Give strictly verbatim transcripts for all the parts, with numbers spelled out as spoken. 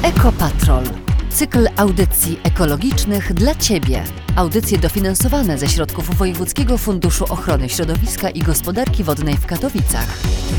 Ekopatrol. Cykl audycji ekologicznych dla Ciebie. Audycje dofinansowane ze środków Wojewódzkiego Funduszu Ochrony Środowiska i Gospodarki Wodnej w Katowicach.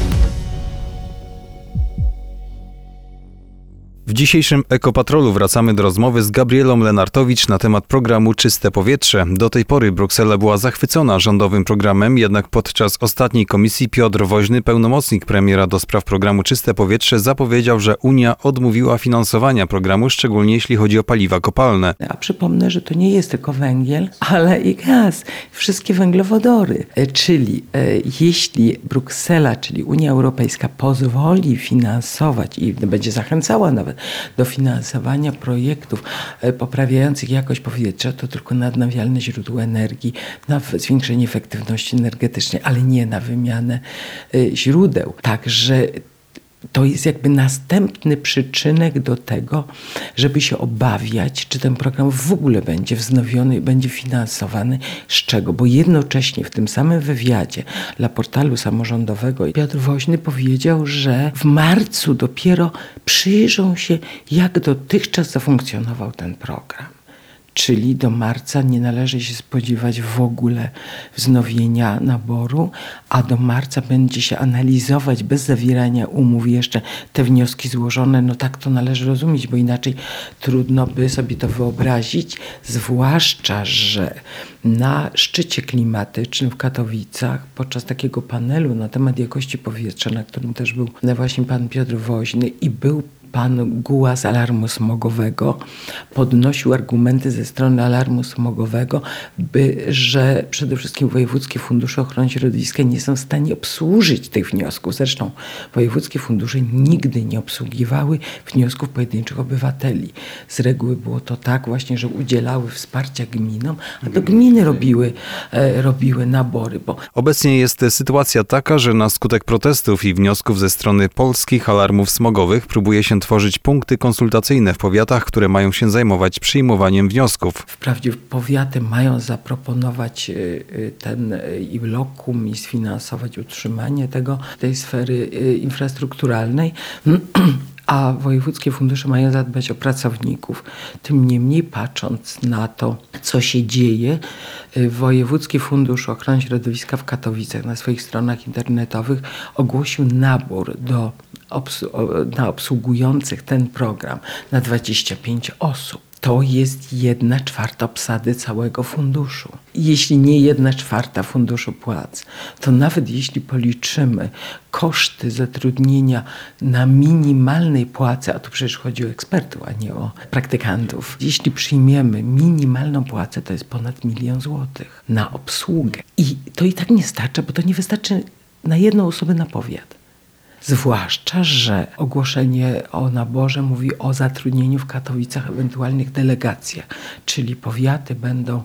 W dzisiejszym Ekopatrolu wracamy do rozmowy z Gabrielą Lenartowicz na temat programu Czyste Powietrze. Do tej pory Bruksela była zachwycona rządowym programem, jednak podczas ostatniej komisji Piotr Woźny, pełnomocnik premiera do spraw programu Czyste Powietrze, zapowiedział, że Unia odmówiła finansowania programu, szczególnie jeśli chodzi o paliwa kopalne. A przypomnę, że to nie jest tylko węgiel, ale i gaz, wszystkie węglowodory. Czyli e, jeśli Bruksela, czyli Unia Europejska pozwoli finansować i będzie zachęcała nawet do finansowania projektów poprawiających jakość powietrza, to tylko na odnawialne źródła energii, na zwiększenie efektywności energetycznej, ale nie na wymianę źródeł. Także to jest jakby następny przyczynek do tego, żeby się obawiać, czy ten program w ogóle będzie wznowiony i będzie finansowany. Z czego? Bo jednocześnie w tym samym wywiadzie dla portalu samorządowego Piotr Woźny powiedział, że w marcu dopiero przyjrzą się, jak dotychczas zafunkcjonował ten program. Czyli do marca nie należy się spodziewać w ogóle wznowienia naboru, a do marca będzie się analizować bez zawierania umów jeszcze te wnioski złożone. No tak to należy rozumieć, bo inaczej trudno by sobie to wyobrazić, zwłaszcza, że na szczycie klimatycznym w Katowicach podczas takiego panelu na temat jakości powietrza, na którym też był właśnie pan Piotr Woźny i był pan Guła z alarmu smogowego, podnosił argumenty ze strony alarmu smogowego, by, że przede wszystkim wojewódzkie fundusze ochrony środowiska nie są w stanie obsłużyć tych wniosków. Zresztą wojewódzkie fundusze nigdy nie obsługiwały wniosków pojedynczych obywateli. Z reguły było to tak właśnie, że udzielały wsparcia gminom, a to gminy robiły, e, robiły nabory. Bo... Obecnie jest sytuacja taka, że na skutek protestów i wniosków ze strony polskich alarmów smogowych próbuje się tworzyć punkty konsultacyjne w powiatach, które mają się zajmować przyjmowaniem wniosków. Wprawdzie powiaty mają zaproponować ten i lokum i sfinansować utrzymanie tego, tej sfery infrastrukturalnej, a wojewódzkie fundusze mają zadbać o pracowników. Tym niemniej, patrząc na to, co się dzieje, Wojewódzki Fundusz Ochrony Środowiska w Katowicach na swoich stronach internetowych ogłosił nabór do obs- na obsługujących ten program na dwadzieścia pięć osób. To jest jedna czwarta obsady całego funduszu. Jeśli nie jedna czwarta funduszu płac, to nawet jeśli policzymy koszty zatrudnienia na minimalnej płacy, a tu przecież chodzi o ekspertów, a nie o praktykantów. Jeśli przyjmiemy minimalną płacę, to jest ponad milion złotych na obsługę. I to i tak nie starcza, bo to nie wystarczy na jedną osobę na powiat. Zwłaszcza, że ogłoszenie o naborze mówi o zatrudnieniu w Katowicach ewentualnych delegacjach, czyli powiaty będą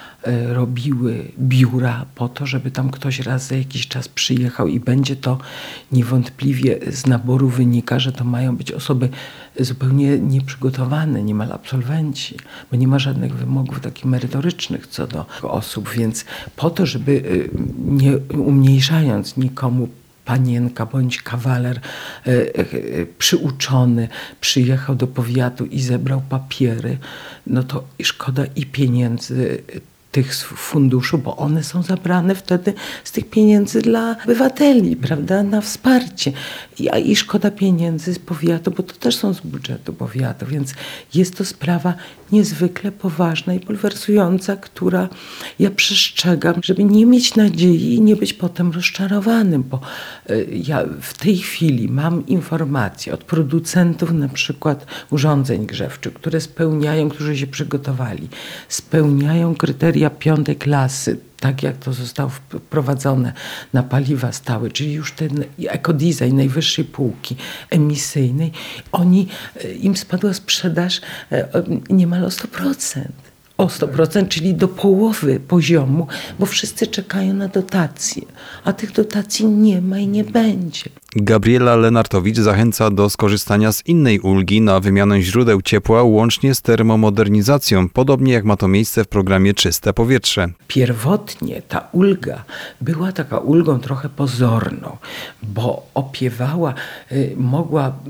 robiły biura po to, żeby tam ktoś raz za jakiś czas przyjechał i będzie to niewątpliwie z naboru wynika, że to mają być osoby zupełnie nieprzygotowane, niemal absolwenci, bo nie ma żadnych wymogów takich merytorycznych co do osób, więc po to, żeby nie umniejszając nikomu, panienka bądź kawaler e, e, przyuczony przyjechał do powiatu i zebrał papiery, no to szkoda i pieniędzy tych funduszu, bo one są zabrane wtedy z tych pieniędzy dla obywateli, prawda, na wsparcie. I, a i szkoda pieniędzy z powiatu, bo to też są z budżetu powiatu, więc jest to sprawa niezwykle poważna i bulwersująca, która ja przestrzegam, żeby nie mieć nadziei i nie być potem rozczarowanym, bo y, ja w tej chwili mam informacje od producentów na przykład urządzeń grzewczych, które spełniają, którzy się przygotowali, spełniają kryteria piątej klasy, tak jak to zostało wprowadzone na paliwa stałe, czyli już ten ekodesign najwyższej półki emisyjnej, oni, im spadła sprzedaż niemal o sto procent. O sto procent, czyli do połowy poziomu, bo wszyscy czekają na dotacje, a tych dotacji nie ma i nie będzie. Gabriela Lenartowicz zachęca do skorzystania z innej ulgi na wymianę źródeł ciepła łącznie z termomodernizacją, podobnie jak ma to miejsce w programie Czyste Powietrze. Pierwotnie ta ulga była taka ulgą trochę pozorną, bo opiewała, mogła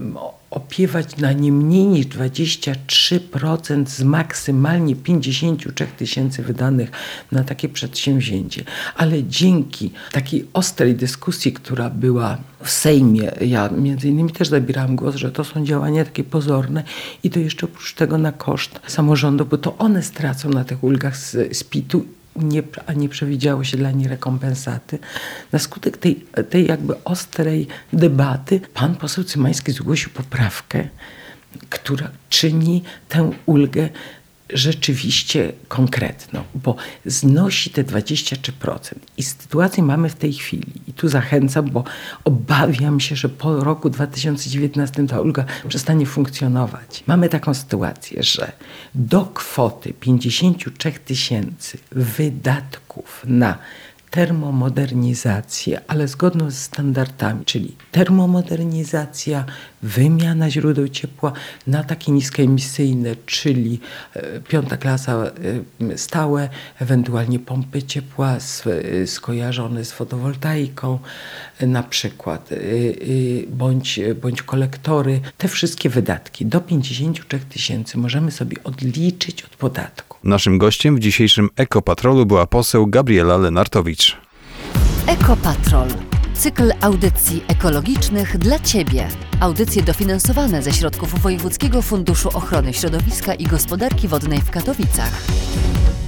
opiewać na nie mniej niż dwadzieścia trzy procent z maksymalnie pięćdziesiąt trzech tysięcy wydanych na takie przedsięwzięcie. Ale dzięki takiej ostrej dyskusji, która była w Sejmie, ja między innymi też zabierałam głos, że to są działania takie pozorne i to jeszcze oprócz tego na koszt samorządu, bo to one stracą na tych ulgach z, z pitu, nie, a nie przewidziało się dla nich rekompensaty. Na skutek tej, tej jakby ostrej debaty pan poseł Cymański zgłosił poprawkę, która czyni tę ulgę rzeczywiście konkretną, bo znosi te dwadzieścia trzy procent. I sytuację mamy w tej chwili. I tu zachęcam, bo obawiam się, że po roku dwa tysiące dziewiętnastym ta ulga przestanie funkcjonować. Mamy taką sytuację, że do kwoty pięćdziesiąt trzy tysięcy wydatków na termomodernizację, ale zgodną z standardami, czyli termomodernizacja, wymiana źródeł ciepła na takie niskoemisyjne, czyli e, piąta klasa e, stałe, ewentualnie pompy ciepła z, e, skojarzone z fotowoltaiką e, na przykład, e, e, bądź, bądź kolektory. Te wszystkie wydatki do pięćdziesiąt trzy tysięcy możemy sobie odliczyć od podatku. Naszym gościem w dzisiejszym Ekopatrolu była poseł Gabriela Lenartowicz. Ekopatrol. Cykl audycji ekologicznych dla Ciebie. Audycje dofinansowane ze środków Wojewódzkiego Funduszu Ochrony Środowiska i Gospodarki Wodnej w Katowicach.